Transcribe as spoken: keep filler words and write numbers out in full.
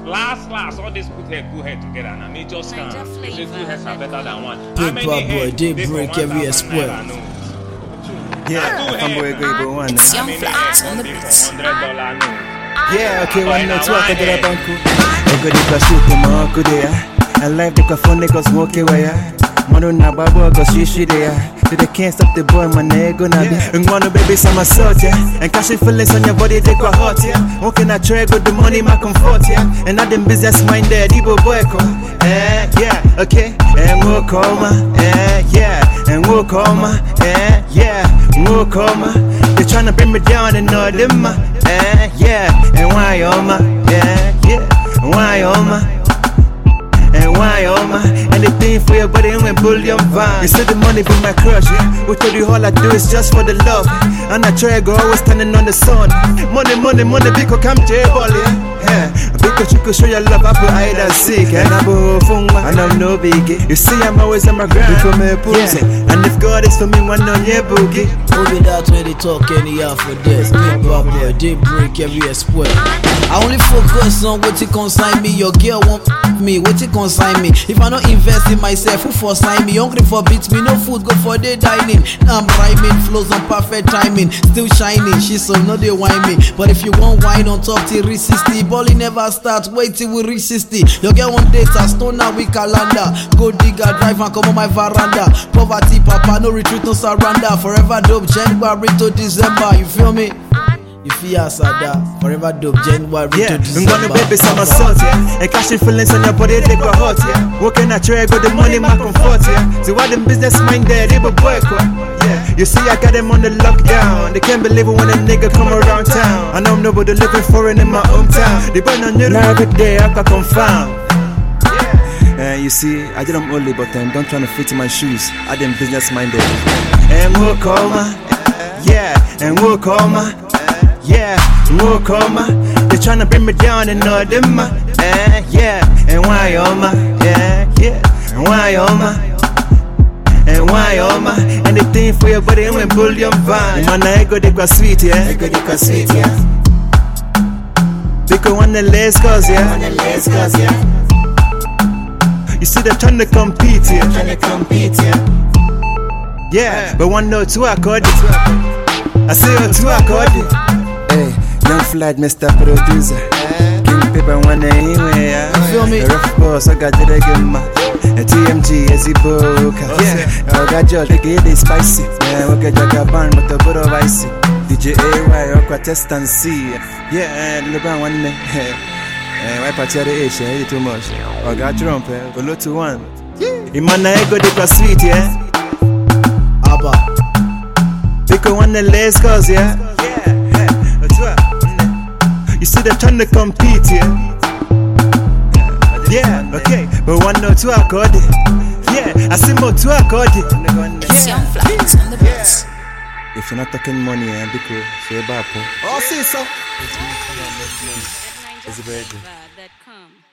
Last, last, all this put head, put head together, and I mean just can't. They say two heads are better than one. How many heads they they break for every one thousand square. naira notes? Yeah, Two I'm heads. going to go one. It's Young Flags on the They beats. for hundred dollar notes. Yeah, okay, Boy, one now note, two one I head. banku. Ego di kwa shoot them all good there. I live the phone cause smoke away. Manu na babu cause she she there. So they can't stop the boy, my nigga na be. And wanna baby some assault, yeah. And cashing feelings on your body, they quite hot, yeah. Walking I try good the money, my comfort, yeah. And not them business minded, Ibo boy, eh, yeah, okay. And we'll call ma, eh, yeah. And we'll call ma, eh, yeah. We'll call ma. They tryna bring me down and all them, ma, eh, yeah. And why, oh ma, yeah, yeah. Why, oh ma. And why, oh my, anything for your body and bullion vine. You see the money from my crush, yeah. We told you all I do is just for the love. And I try go always standing on the sun. Money, money, money, because come J-Ball, yeah. Yeah, because you could show your love, I put hide and seek. And I go phone, and I'm no biggie. You see, I'm always on my grind. Because me pussy. And if God is for me, one on your boogie. Moving that when they talk anyhow for this. Big bad boy, they break every square. I only focus on what you consign me. Your girl won't me, what you consign me. If I don't invest in myself, who for sign me? Hungry for beats me, no food, go for day dining. Now I'm rhyming, flows on perfect timing. Still shining, she so no they whine me. But if you want wine on top till reach sixty, Bolly never start, wait till we reach sixty. Your girl want data, stone now with calendar. Go digger, drive and come on my veranda. Poverty, papa, no retreat, no surrender. Forever dope, January to December, you feel me? You feel Asada, forever dope, January yeah. to December. I'm gonna baby some assault, yeah. And cashing feelings on your body, they go hot, yeah. Working at try go the money, my comfort, yeah. So why them business minded, they be boy, yeah. You see, I got them on the lockdown. They can't believe it when a nigga come around town. I know I'm nobody living foreign in my hometown. They burn on you now every day, I can confound. Uh, you see, I did them only, but um, don't try to fit in my shoes. I them business minded. And we'll call ma, yeah. And we'll call ma, yeah. We'll call ma. They tryna bring me down and all them ma, eh, yeah. And why oh ma, yeah, yeah. And why oh ma, and why oh ma. Anything for your body and when bullion vine. Man, I go they go sweet, yeah. I go they go sweet, yeah. Because one the less cause, yeah. One the less cause, yeah. You see they're trying to compete, yeah. Trying to compete, yeah. Yeah, but one no two accord. I say oh two accord. Hey, young flight, Mister Producer. King paper one day anyway, yeah. You feel me? A rough boss, I got the game. A T M G, as he book. Yeah, I got George, they get it spicy. Yeah, we get Jagger Band, but a bit of icy. D J A Y, Aqua Test and see. Yeah, LeBron one day. Eh, why party at the age, yeah, too much. I got Trump, eh, go low to one. In my night, go deep sweet, yeah. Abba. Because one the less cause, yeah. You see they're trying to compete, yeah. Yeah, okay, but one no two accord. Yeah, I see more two accord. It's Young Flags on the beats. If you're not talking money, eh, because say bad, Oh, see so. it's a birthday. That come.